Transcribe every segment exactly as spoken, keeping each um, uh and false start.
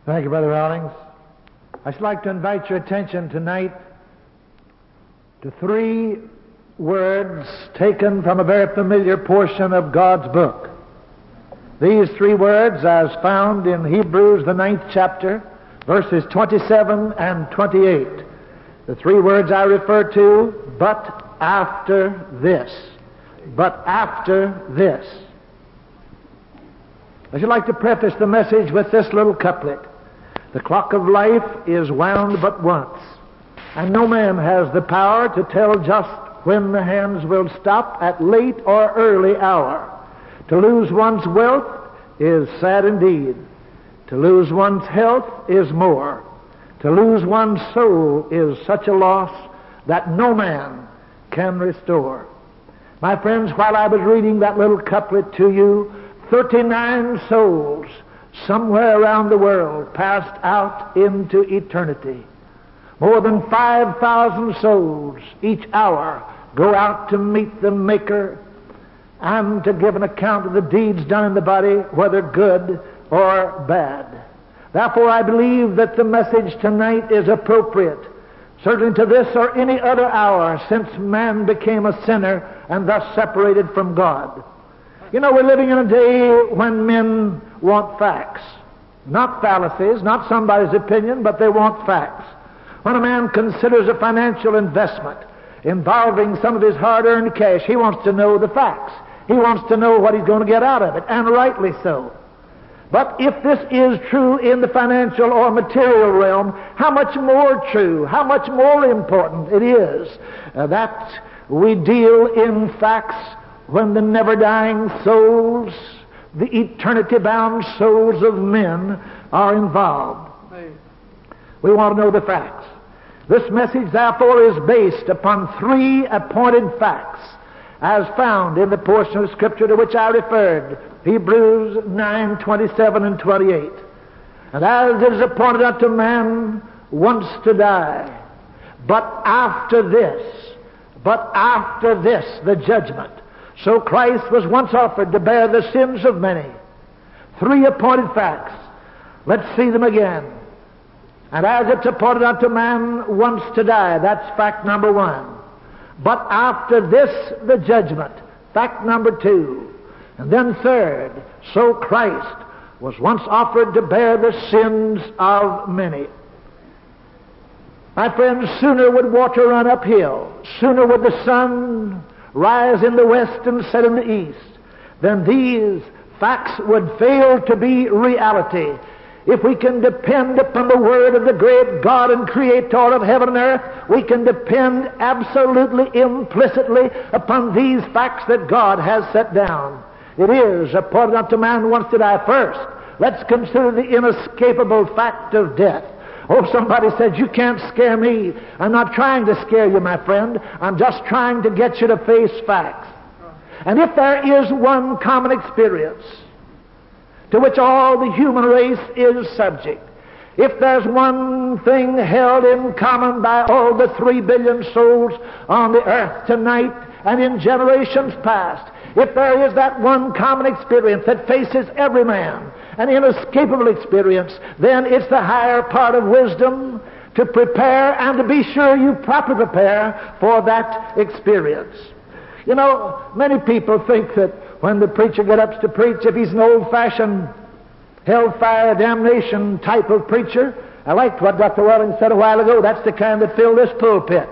Thank you, Brother Rawlings. I should like to invite your attention tonight to three words taken from a very familiar portion of God's book. These three words as found in Hebrews, the ninth chapter, verses twenty-seven and twenty-eight. The three words I refer to, but after this. But after this. I should like to preface the message with this little couplet. The clock of life is wound but once, and no man has the power to tell just when the hands will stop at late or early hour. To lose one's wealth is sad indeed. To lose one's health is more. To lose one's soul is such a loss that no man can restore. My friends, while I was reading that little couplet to you, thirty-nine souls somewhere around the world passed out into eternity. More than five thousand souls each hour go out to meet the Maker and to give an account of the deeds done in the body, whether good or bad. Therefore, I believe that the message tonight is appropriate, certainly to this or any other hour since man became a sinner and thus separated from God. You know, we're living in a day when men want facts. Not fallacies, not somebody's opinion, but they want facts. When a man considers a financial investment involving some of his hard-earned cash, he wants to know the facts. He wants to know what he's going to get out of it, and rightly so. But if this is true in the financial or material realm, how much more true, how much more important it is uh, that we deal in facts when the never-dying souls, the eternity-bound souls of men are involved. We want to know the facts. This message, therefore, is based upon three appointed facts as found in the portion of Scripture to which I referred, Hebrews nine, twenty-seven and twenty-eight. And as it is appointed unto man once to die, but after this, but after this, the judgment. So Christ was once offered to bear the sins of many. Three appointed facts. Let's see them again. And as it's appointed unto man once to die, that's fact number one. But after this, the judgment. Fact number two. And then third, so Christ was once offered to bear the sins of many. My friends, sooner would water run uphill, sooner would the sun rise in the west and set in the east, then these facts would fail to be reality. If we can depend upon the word of the great God and Creator of heaven and earth, we can depend absolutely implicitly upon these facts that God has set down. It is appointed unto man once to die. First, let's consider the inescapable fact of death. Oh, somebody said, you can't scare me. I'm not trying to scare you, my friend. I'm just trying to get you to face facts. And if there is one common experience to which all the human race is subject, if there's one thing held in common by all the three billion souls on the earth tonight and in generations past, if there is that one common experience that faces every man, an inescapable experience, then it's the higher part of wisdom to prepare and to be sure you properly prepare for that experience. You know, many people think that when the preacher gets up to preach, if he's an old-fashioned hellfire damnation type of preacher, I liked what Doctor Welling said a while ago, that's the kind that filled this pulpit.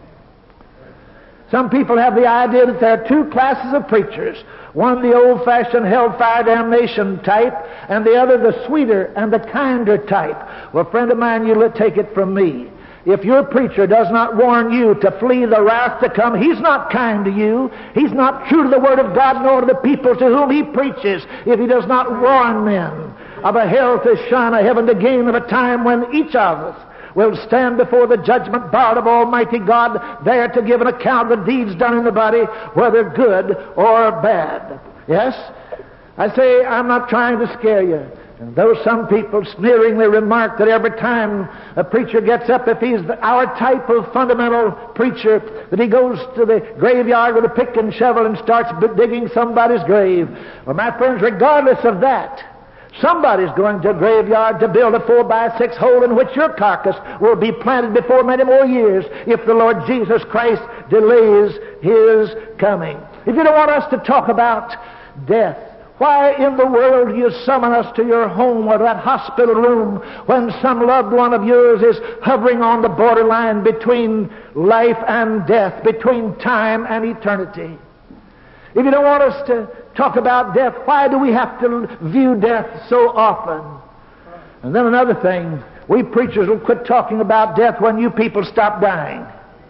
Some people have the idea that there are two classes of preachers. One, the old-fashioned hellfire damnation type, and the other, the sweeter and the kinder type. Well, friend of mine, you take it from me. If your preacher does not warn you to flee the wrath to come, he's not kind to you. He's not true to the Word of God nor to the people to whom he preaches if he does not warn men of a hell to shun, a heaven to gain, of a time when each of us will stand before the judgment bar of Almighty God, there to give an account of the deeds done in the body, whether good or bad. Yes? I say, I'm not trying to scare you. And though some people sneeringly remark that every time a preacher gets up, if he's the, our type of fundamental preacher, that he goes to the graveyard with a pick and shovel and starts digging somebody's grave. Well, my friends, regardless of that, Somebody's going to a graveyard to build a four by six hole in which your carcass will be planted before many more years if the Lord Jesus Christ delays His coming. If you don't want us to talk about death, why in the world do you summon us to your home or that hospital room when some loved one of yours is hovering on the borderline between life and death, between time and eternity? If you don't want us to talk about death, why do we have to view death so often? And then another thing, we preachers will quit talking about death when you people stop dying.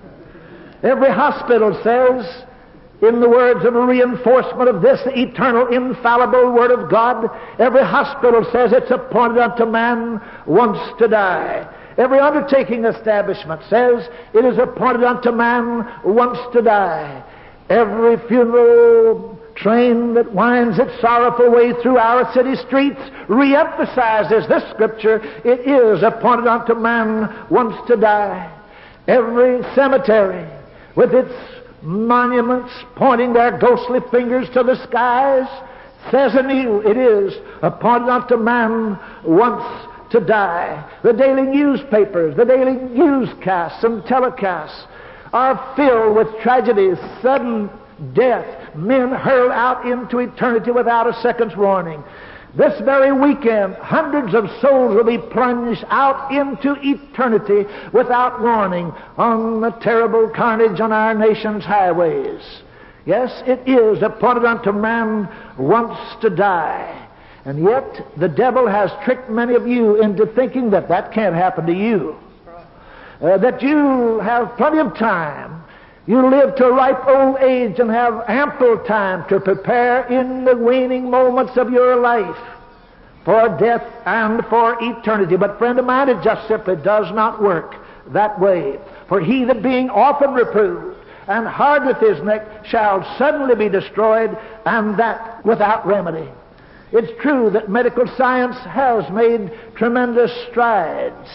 Every hospital says, in the words of a reinforcement of this eternal, infallible Word of God, every hospital says it's appointed unto man once to die. Every undertaking establishment says it is appointed unto man once to die. Every funeral train that winds its sorrowful way through our city streets re-emphasizes this scripture: it is appointed unto man once to die. Every cemetery, with its monuments pointing their ghostly fingers to the skies, says anew, it is appointed unto man once to die. The daily newspapers, the daily newscasts and telecasts are filled with tragedies, sudden death, men hurled out into eternity without a second's warning. This very weekend, hundreds of souls will be plunged out into eternity without warning on the terrible carnage on our nation's highways. Yes, it is appointed unto man once to die. And yet the devil has tricked many of you into thinking that that can't happen to you. Uh, that you have plenty of time. You live to a ripe old age and have ample time to prepare in the waning moments of your life for death and for eternity. But friend of mine, it just simply does not work that way. For he that being often reproved and hardeneth his neck shall suddenly be destroyed, and that without remedy. It's true that medical science has made tremendous strides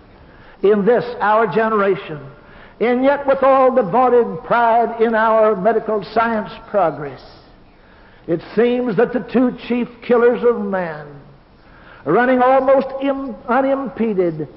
in this, our generation. And yet with all the vaunted pride in our medical science progress, it seems that the two chief killers of man are running almost im- unimpeded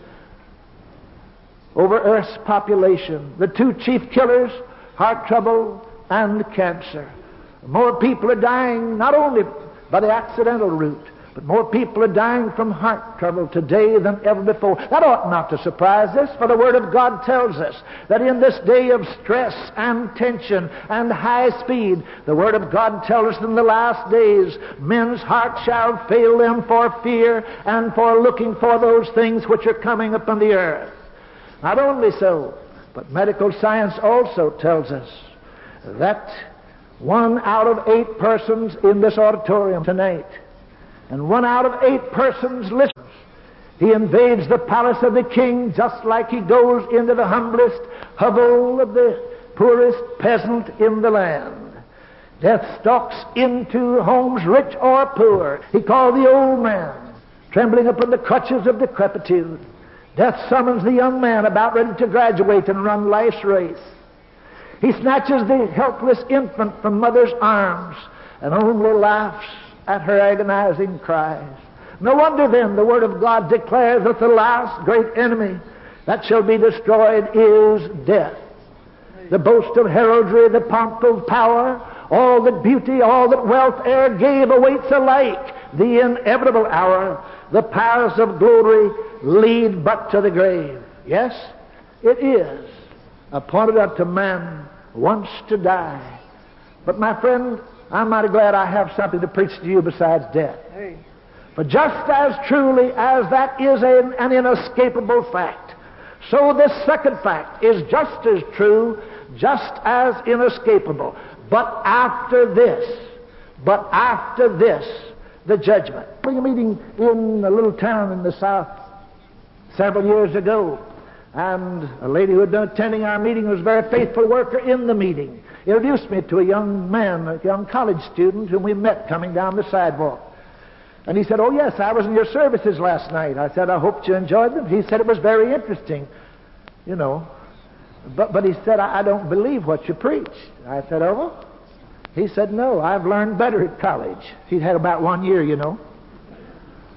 over Earth's population. The two chief killers, heart trouble and cancer. More people are dying not only by the accidental route, but more people are dying from heart trouble today than ever before. That ought not to surprise us, for the Word of God tells us that in this day of stress and tension and high speed, the Word of God tells us in the last days, men's hearts shall fail them for fear and for looking for those things which are coming upon the earth. Not only so, but medical science also tells us that one out of eight persons in this auditorium tonight, and one out of eight persons listens, he invades the palace of the king just like he goes into the humblest hovel of the poorest peasant in the land. Death stalks into homes, rich or poor. He called the old man, trembling upon the crutches of decrepitude. Death summons the young man about ready to graduate and run life's race. He snatches the helpless infant from mother's arms and only laughs at her agonizing cries. No wonder then the Word of God declares that the last great enemy that shall be destroyed is death. The boast of heraldry, the pomp of power, all that beauty, all that wealth e'er gave awaits alike the inevitable hour. The paths of glory lead but to the grave. Yes, it is appointed unto man once to die. But my friend, I'm mighty glad I have something to preach to you besides death. Hey. For just as truly as that is an, an inescapable fact, so this second fact is just as true, just as inescapable. But after this, but after this, the judgment. We were meeting in a little town in the south several years ago, and a lady who had been attending our meeting was a very faithful worker in the meeting. Introduced me to a young man, a young college student whom we met coming down the sidewalk. And he said, "Oh yes, I was in your services last night." I said, "I hoped you enjoyed them." He said, "It was very interesting, you know. But, but he said, I, I don't believe what you preach." I said, "Oh?" He said, "No, I've learned better at college." He'd had about one year, you know.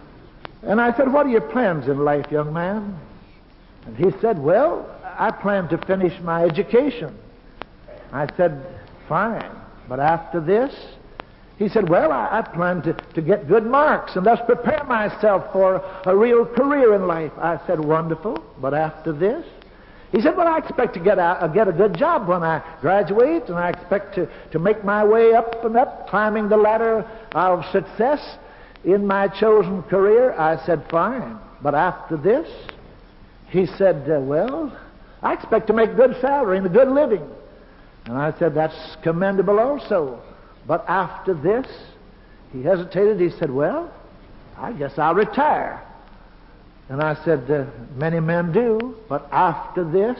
And I said, what are your plans in life, young man? And he said, well, I plan to finish my education. I said, fine, but after this? He said, well, I, I plan to, to get good marks and thus prepare myself for a real career in life. I said, wonderful, but after this? He said, well, I expect to get a, uh, get a good job when I graduate, and I expect to, to make my way up and up, climbing the ladder of success in my chosen career. I said, fine, but after this? He said, uh, well, I expect to make good salary and a good living. And I said, that's commendable also. But after this? He hesitated. He said, well, I guess I'll retire. And I said, uh, many men do, but after this?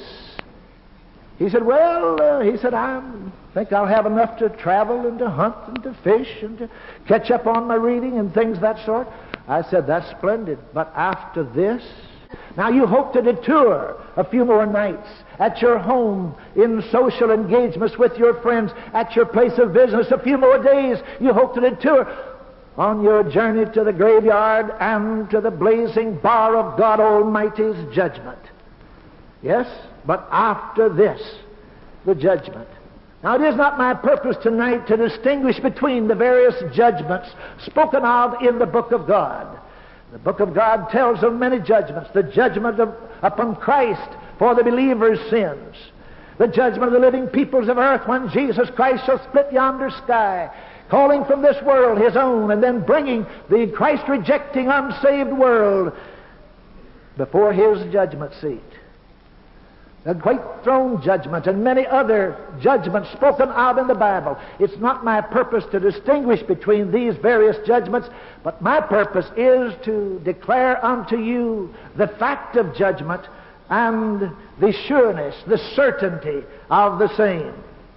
He said, well, uh, he said, I think I'll have enough to travel and to hunt and to fish and to catch up on my reading and things of that sort. I said, that's splendid, but after this? Now, you hope to detour a few more nights at your home, in social engagements with your friends, at your place of business, a few more days you hope to detour on your journey to the graveyard and to the blazing bar of God Almighty's judgment. Yes, but after this, the judgment. Now, it is not my purpose tonight to distinguish between the various judgments spoken of in the book of God. The book of God tells of many judgments. The judgment of, upon Christ for the believer's sins. The judgment of the living peoples of earth when Jesus Christ shall split yonder sky, calling from this world his own, and then bringing the Christ-rejecting, unsaved world before his judgment seat. The great throne judgment and many other judgments spoken of in the Bible. It's not my purpose to distinguish between these various judgments, but my purpose is to declare unto you the fact of judgment and the sureness, the certainty of the same.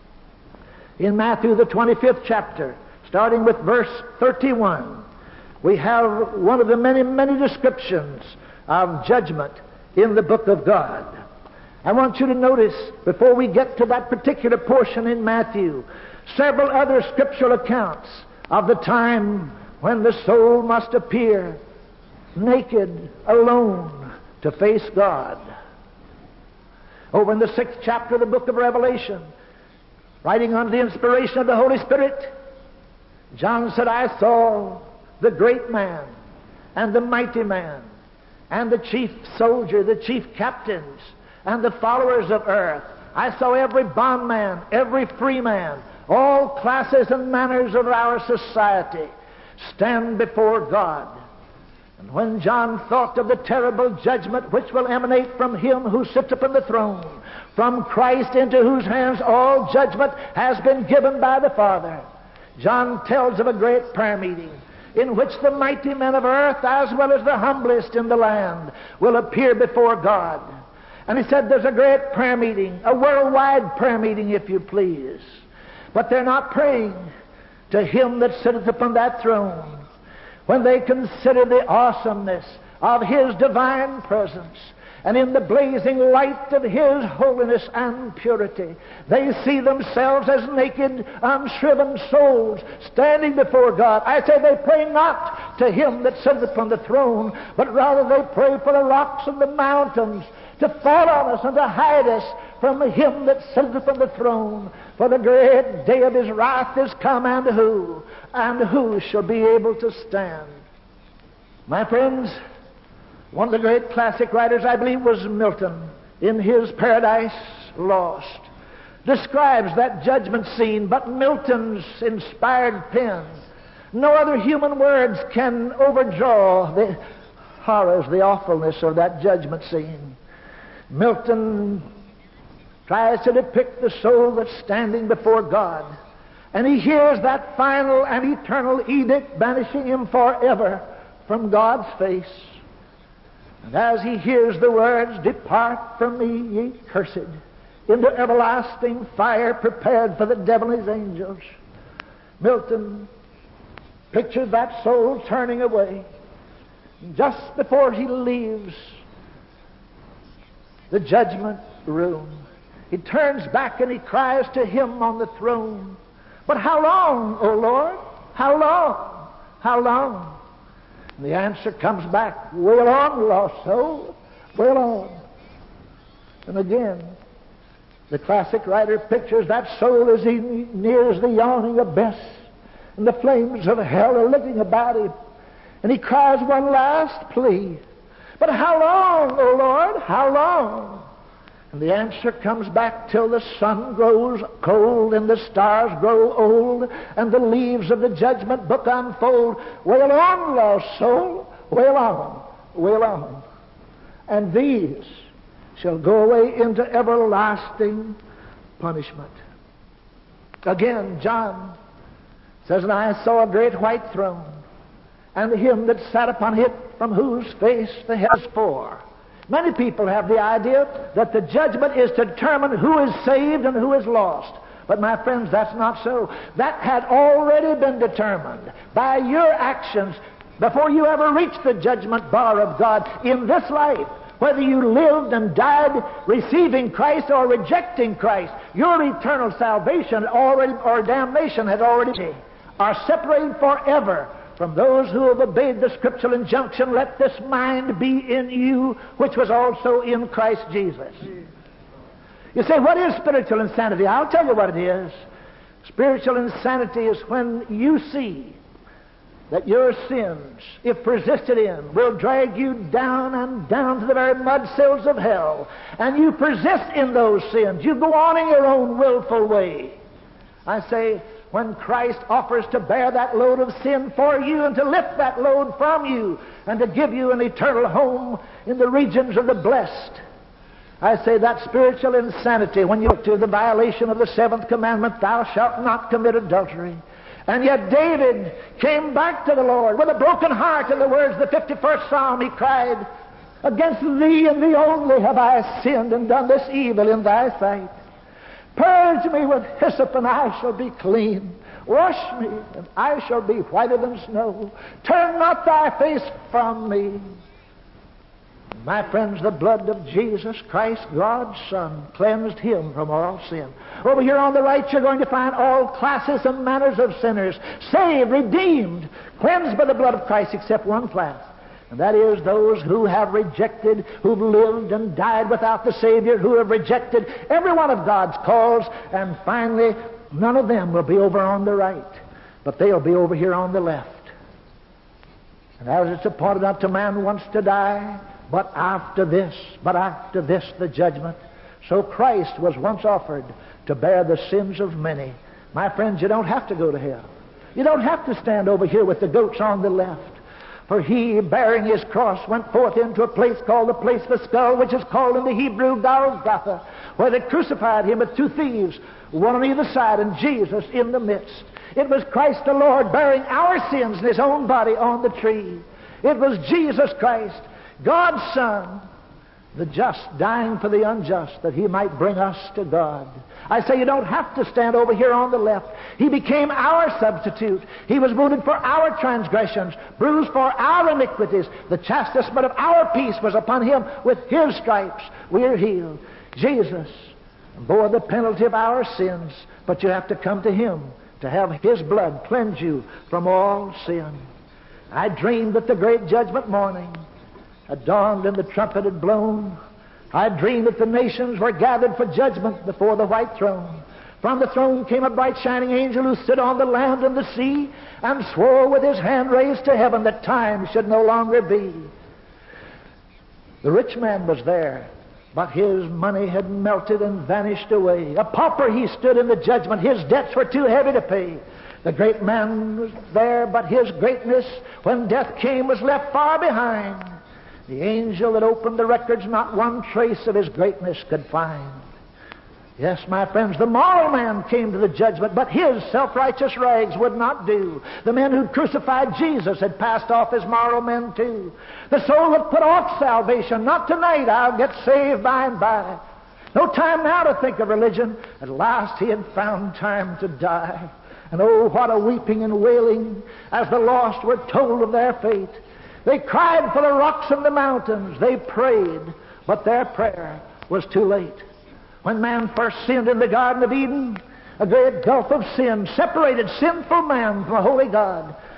In Matthew the twenty-fifth chapter, starting with verse thirty-one, we have one of the many, many descriptions of judgment in the book of God. I want you to notice, before we get to that particular portion in Matthew, several other scriptural accounts of the time when the soul must appear naked, alone, to face God. Over in the sixth chapter of the book of Revelation, writing under the inspiration of the Holy Spirit, John said, I saw the great man and the mighty man and the chief soldier, the chief captains, and the followers of earth. I saw every bondman, every free man, all classes and manners of our society stand before God. And when John thought of the terrible judgment which will emanate from him who sits upon the throne, from Christ into whose hands all judgment has been given by the Father, John tells of a great prayer meeting in which the mighty men of earth, as well as the humblest in the land, will appear before God. And he said there's a great prayer meeting, a worldwide prayer meeting, if you please. But they're not praying to him that sitteth upon that throne. When they consider the awesomeness of his divine presence, and in the blazing light of his holiness and purity, they see themselves as naked, unshriven souls standing before God. I say they pray not to him that sitteth upon the throne, but rather they pray for the rocks and the mountains to fall on us and to hide us from him that sitteth upon the throne. For the great day of his wrath is come, and who? And who shall be able to stand? My friends, one of the great classic writers, I believe, was Milton, in his Paradise Lost, describes that judgment scene, but Milton's inspired pen, no other human words can overdraw the horrors, the awfulness of that judgment scene. Milton tries to depict the soul that's standing before God, and he hears that final and eternal edict banishing him forever from God's face. And as he hears the words, "Depart from me, ye cursed, into everlasting fire prepared for the devil and his angels," Milton pictured that soul turning away. Just before he leaves the judgment room, he turns back and he cries to him on the throne, "But how long, O Lord? How long? How long?" And the answer comes back, wail on, lost soul, wail on. And again, the classic writer pictures that soul as he nears the yawning abyss, and the flames of hell are licking about him. And he cries one last plea, but how long, O Lord, how long? And the answer comes back, till the sun grows cold and the stars grow old and the leaves of the judgment book unfold. Wail on, lost soul, wail on, wail on. And these shall go away into everlasting punishment. Again, John says, and I saw a great white throne, and him that sat upon it, from whose face the heavens pour. Many people have the idea that the judgment is to determine who is saved and who is lost. But my friends, that's not so. That had already been determined by your actions before you ever reached the judgment bar of God in this life. Whether you lived and died receiving Christ or rejecting Christ, your eternal salvation already, or damnation had already are separated forever from those who have obeyed the scriptural injunction, let this mind be in you, which was also in Christ Jesus. You say, what is spiritual insanity? I'll tell you what it is. Spiritual insanity is when you see that your sins, if persisted in, will drag you down and down to the very mud sills of hell, and you persist in those sins. You go on in your own willful way. I say, when Christ offers to bear that load of sin for you and to lift that load from you and to give you an eternal home in the regions of the blessed, I say that's spiritual insanity. When you look to the violation of the seventh commandment, thou shalt not commit adultery. And yet David came back to the Lord with a broken heart. In the words of the fifty-first Psalm, he cried, against thee and thee only have I sinned and done this evil in thy sight. Purge me with hyssop, and I shall be clean. Wash me, and I shall be whiter than snow. Turn not thy face from me. My friends, the blood of Jesus Christ, God's Son, cleansed him from all sin. Over here on the right, you're going to find all classes and manners of sinners, saved, redeemed, cleansed by the blood of Christ, except one class. And that is those who have rejected, who've lived and died without the Savior, who have rejected every one of God's calls, and finally, none of them will be over on the right, but they'll be over here on the left. And as it's appointed unto man once to die, but after this, but after this the judgment. So Christ was once offered to bear the sins of many. My friends, you don't have to go to hell. You don't have to stand over here with the goats on the left. For he, bearing his cross, went forth into a place called the place of the skull, which is called in the Hebrew Golgotha, where they crucified him with two thieves, one on either side, and Jesus in the midst. It was Christ the Lord bearing our sins in his own body on the tree. It was Jesus Christ, God's Son, the just, dying for the unjust, that he might bring us to God. I say you don't have to stand over here on the left. He became our substitute. He was wounded for our transgressions, bruised for our iniquities. The chastisement of our peace was upon him. With his stripes we are healed. Jesus bore the penalty of our sins, but you have to come to him to have his blood cleanse you from all sin. I dreamed that the great judgment morning had dawned and the trumpet had blown. I dreamed that the nations were gathered for judgment before the white throne. From the throne came a bright shining angel who stood on the land and the sea and swore with his hand raised to heaven that time should no longer be. The rich man was there, but his money had melted and vanished away. A pauper he stood in the judgment. His debts were too heavy to pay. The great man was there, but his greatness, when death came, was left far behind. The angel that opened the records, not one trace of his greatness could find. Yes, my friends, the moral man came to the judgment, but his self-righteous rags would not do. The men who crucified Jesus had passed off as moral men too. The soul that put off salvation, not tonight, I'll get saved by and by. No time now to think of religion. At last he had found time to die. And oh, what a weeping and wailing as the lost were told of their fate. They cried for the rocks and the mountains. They prayed, but their prayer was too late. When man first sinned in the Garden of Eden, a great gulf of sin separated sinful man from a holy God.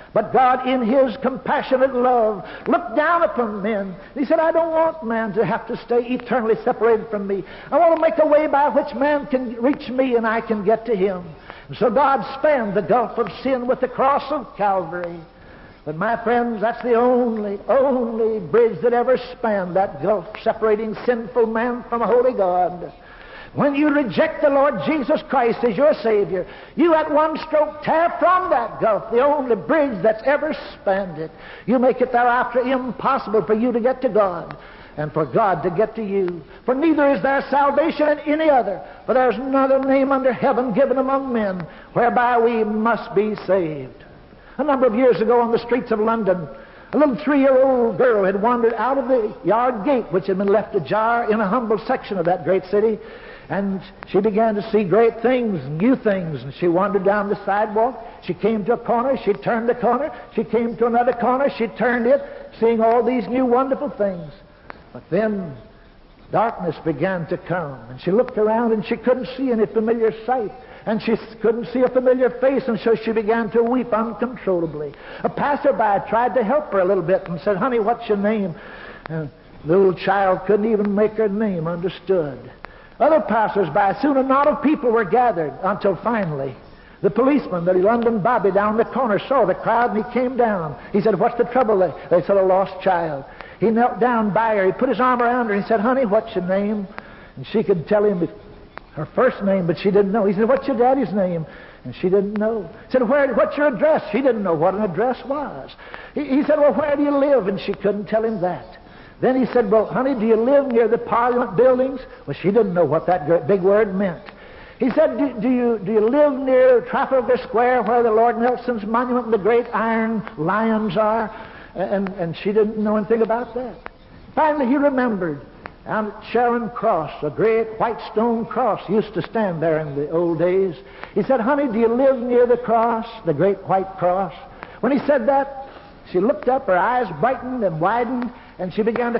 But God, in His compassionate love, looked down upon men. He said, I don't want man to have to stay eternally separated from me. I want to make a way by which man can reach me and I can get to him. And so God spanned the gulf of sin with the cross of Calvary. But my friends, that's the only, only bridge that ever spanned that gulf separating sinful man from a holy God. When you reject the Lord Jesus Christ as your Savior, you at one stroke tear from that gulf the only bridge that's ever spanned it. You make it thereafter impossible for you to get to God and for God to get to you. For neither is there salvation in any other, for there's another name under heaven given among men whereby we must be saved. A number of years ago on the streets of London, a little three-year-old girl had wandered out of the yard gate which had been left ajar in a humble section of that great city. And she began to see great things, new things. And she wandered down the sidewalk. She came to a corner. She turned the corner. She came to another corner. She turned it, seeing all these new wonderful things. But then darkness began to come. And she looked around and she couldn't see any familiar sight. And she couldn't see a familiar face. And so she began to weep uncontrollably. A passerby tried to help her a little bit and said, honey, what's your name? And the little child couldn't even make her name understood. Other passers-by, soon a knot of people were gathered until finally the policeman, the London Bobby down the corner, saw the crowd and he came down. He said, what's the trouble? They, they said, a lost child. He knelt down by her. He put his arm around her and he said, honey, what's your name? And she could tell him her first name, but she didn't know. He said, what's your daddy's name? And she didn't know. He said, Where, what's your address? She didn't know what an address was. He, he said, well, where do you live? And she couldn't tell him that. Then he said, well, honey, do you live near the Parliament buildings? Well, she didn't know what that big word meant. He said, do, do, you, do you live near Trafalgar Square where the Lord Nelson's monument and the great iron lions are? And, and she didn't know anything about that. Finally, he remembered. Down at Charing Cross, a great white stone cross used to stand there in the old days. He said, honey, do you live near the cross, the great white cross? When he said that, she looked up, her eyes brightened and widened, and she began to